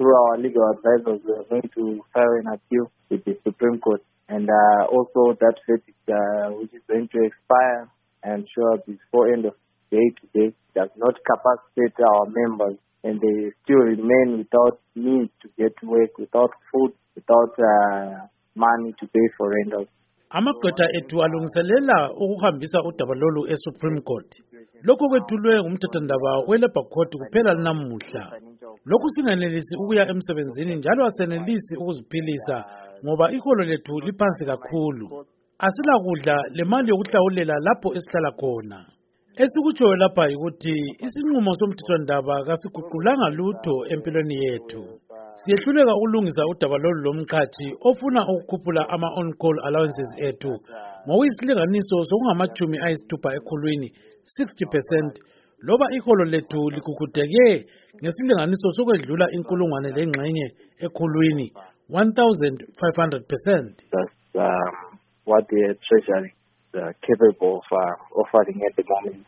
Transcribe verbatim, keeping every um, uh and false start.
through our legal advisors, we are going to file an appeal with the Supreme Court. And uh, also that verdict, uh, which is going to expire, I'm sure before end of the day today, does not capacitate our members, and they still remain without means to get to work, without food, without uh, money to pay for rentals. Amagqwetha ethu alungiselela ukuhambisa udaba lolu e-Supreme Court. Lokhu kwethulwe ngumthethwandaba we-Labour Court kuphela namuhla. Lokhu singenelisi ukuya emsebenzini njalo asenelisi ukuziphilisa ngoba iholo lethu liphansi kakhulu. Asilakudla le mali yokuhlawulela lapho esihlala khona. Esikutshoyo lapha ukuthi isinqumo somthethwandaba kasiguqulanga lutho empilweni yethu. Siyehluleka ukulungisa udaba lolu lomqhathi ofuna ukukhuphula ama-on-call allowances ethu ngokuyisilinganiso sokungamachumi ayisithupha ekhulwini sixty percent loba iholo lethu likukudeke ngesilinganiso sokwedlula inkulungwane lengxenye ekhulwini one thousand five hundred percent. That's um, what the Treasury is uh, capable of uh, offering at the moment.